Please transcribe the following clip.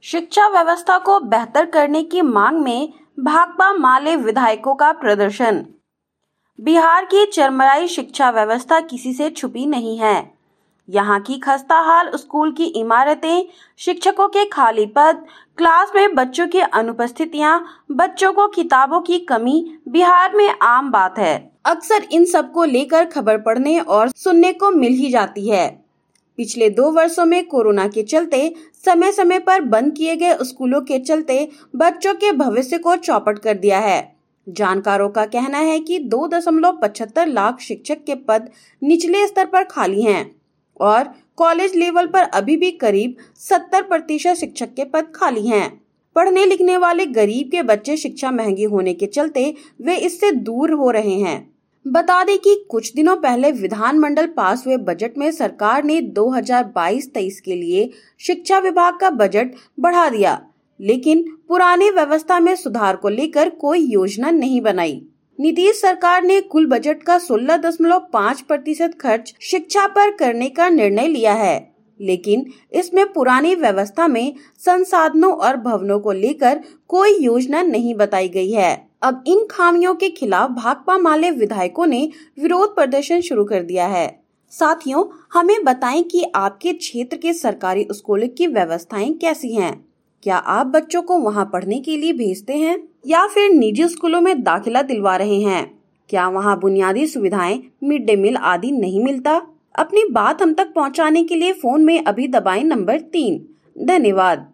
शिक्षा व्यवस्था को बेहतर करने की मांग में भाकपा माले विधायकों का प्रदर्शन। बिहार की चरमराई शिक्षा व्यवस्था किसी से छुपी नहीं है। यहाँ की खस्ताहाल स्कूल की इमारतें, शिक्षकों के खाली पद, क्लास में बच्चों की अनुपस्थितियां, बच्चों को किताबों की कमी बिहार में आम बात है। अक्सर इन सब को लेकर खबर पढ़ने और सुनने को मिल ही जाती है। पिछले 2 वर्षों में कोरोना के चलते समय समय पर बंद किए गए स्कूलों के चलते बच्चों के भविष्य को चौपट कर दिया है। जानकारों का कहना है कि 2.75 लाख शिक्षक के पद निचले स्तर पर खाली हैं और कॉलेज लेवल पर अभी भी करीब 70% शिक्षक के पद खाली हैं। पढ़ने लिखने वाले गरीब के बच्चे शिक्षा महंगी होने के चलते वे इससे दूर हो रहे हैं। बता दें कि कुछ दिनों पहले विधानमंडल पास हुए बजट में सरकार ने 2022-23 के लिए शिक्षा विभाग का बजट बढ़ा दिया, लेकिन पुरानी व्यवस्था में सुधार को लेकर कोई योजना नहीं बनाई। नीतीश सरकार ने कुल बजट का 16.5% खर्च शिक्षा पर करने का निर्णय लिया है, लेकिन इसमें पुरानी व्यवस्था में संसाधनों और भवनों को लेकर कोई योजना नहीं बताई गई है। अब इन खामियों के खिलाफ भाकपा माले विधायकों ने विरोध प्रदर्शन शुरू कर दिया है। साथियों, हमें बताएं कि आपके क्षेत्र के सरकारी स्कूलों की व्यवस्थाएं कैसी हैं? क्या आप बच्चों को वहां पढ़ने के लिए भेजते हैं या फिर निजी स्कूलों में दाखिला दिलवा रहे हैं? क्या वहां बुनियादी सुविधाएं, मिड डे मील आदि नहीं मिलता? अपनी बात हम तक पहुंचाने के लिए फोन में अभी दबाएं नंबर 3। धन्यवाद।